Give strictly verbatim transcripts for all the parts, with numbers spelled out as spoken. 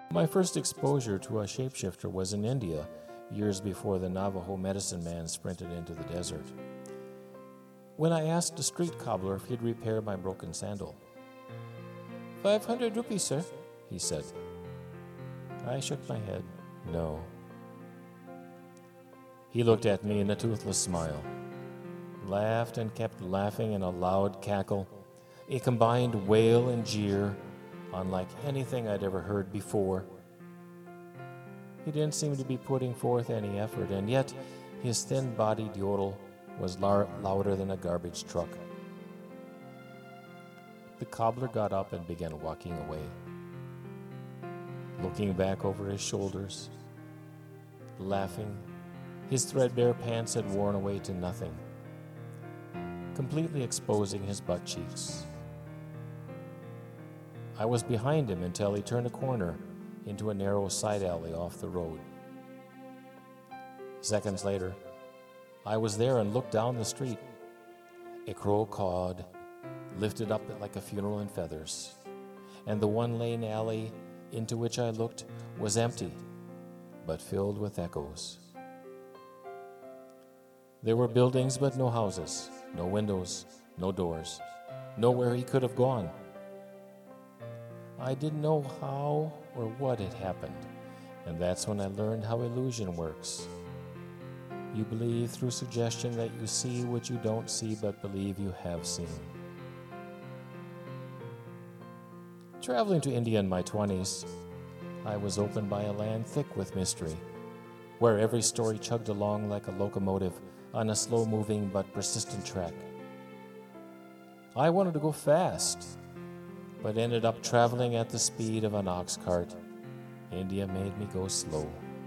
My first exposure to a shapeshifter was in India, years before the Navajo medicine man sprinted into the desert. When I asked a street cobbler if he'd repair my broken sandal. Five hundred rupees, sir, he said. I shook my head. No. He looked at me in a toothless smile, laughed and kept laughing in a loud cackle, a combined wail and jeer, unlike anything I'd ever heard before. He didn't seem to be putting forth any effort, and yet his thin-bodied yodel was lar- louder than a garbage truck. The cobbler got up and began walking away, looking back over his shoulders, laughing. His threadbare pants had worn away to nothing, completely exposing his butt cheeks. I was behind him until he turned a corner into a narrow side alley off the road. Seconds later, I was there and looked down the street. A crow cawed, lifted up like a funeral in feathers, and the one-lane alley into which I looked was empty, but filled with echoes. There were buildings but no houses, no windows, no doors, nowhere he could have gone. I didn't know how or what had happened, and that's when I learned how illusion works. You believe through suggestion that you see what you don't see but believe you have seen. Traveling to India in my twenties, I was opened by a land thick with mystery, where every story chugged along like a locomotive on a slow-moving but persistent track. I wanted to go fast, but ended up traveling at the speed of an ox cart. India made me go slow.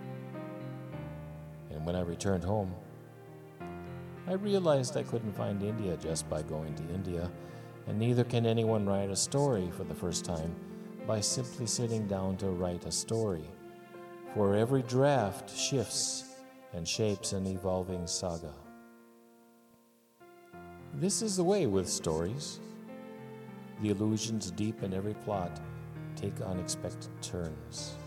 And when I returned home, I realized I couldn't find India just by going to India, and neither can anyone write a story for the first time by simply sitting down to write a story, for every draft shifts and shapes an evolving saga. This is the way with stories. The illusions deep in every plot take unexpected turns.